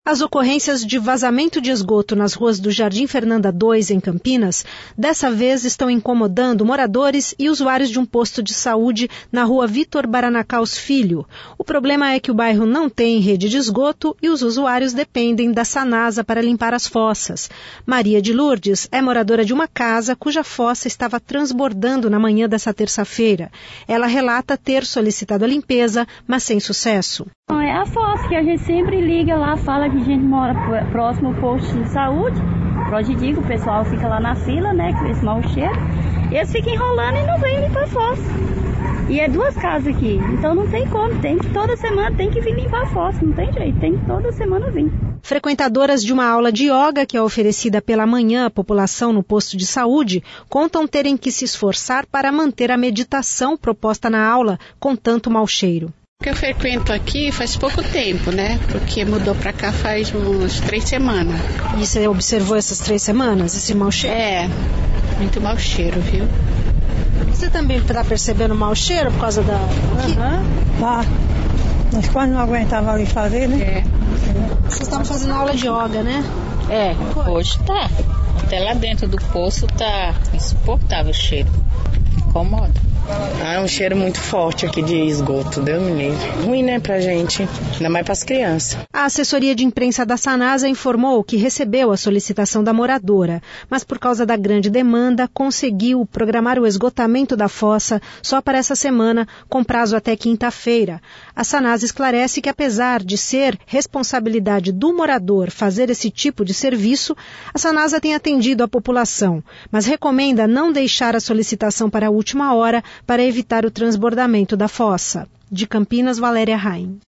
As ocorrências de vazamento de esgoto nas ruas do Jardim Fernanda 2, em Campinas, dessa vez estão incomodando moradores e usuários de um posto de saúde na rua Vitor Baranacaus Filho. O problema é que o bairro não tem rede de esgoto e os usuários dependem da Sanasa para limpar as fossas. Maria de Lourdes é moradora de uma casa cuja fossa estava transbordando na manhã dessa terça-feira. Ela relata ter solicitado a limpeza, mas sem sucesso. É a fossa que a gente sempre liga lá, fala que a gente mora próximo ao posto de saúde. Hoje digo, o pessoal fica lá na fila, né, com esse mau cheiro. E eles ficam enrolando e não vêm limpar a fossa. E é 2 casas aqui, então não tem como, toda semana tem que vir limpar a fossa, não tem jeito, tem que toda semana vir. Frequentadoras de uma aula de yoga que é oferecida pela manhã à população no posto de saúde contam terem que se esforçar para manter a meditação proposta na aula com tanto mau cheiro. Eu frequento aqui faz pouco tempo, né? Porque mudou pra cá faz umas 3 semanas. E você observou essas 3 semanas, esse mau cheiro? É, muito mau cheiro, viu? Você também está percebendo mau cheiro por causa da... Tá. Nós quase não aguentava ali fazer, né? É. Vocês estavam fazendo aula de yoga, né? É, hoje tá. Até lá dentro do poço tá insuportável o cheiro. Incomoda. É um cheiro muito forte aqui de esgoto, Deus me livre. Ruim, né, pra gente, ainda mais pras crianças. A assessoria de imprensa da Sanasa informou que recebeu a solicitação da moradora, mas por causa da grande demanda, conseguiu programar o esgotamento da fossa só para essa semana, com prazo até quinta-feira. A Sanasa esclarece que, apesar de ser responsabilidade do morador fazer esse tipo de serviço, a Sanasa tem atendido a população, mas recomenda não deixar a solicitação para a última hora para evitar o transbordamento da fossa. De Campinas, Valéria Raim.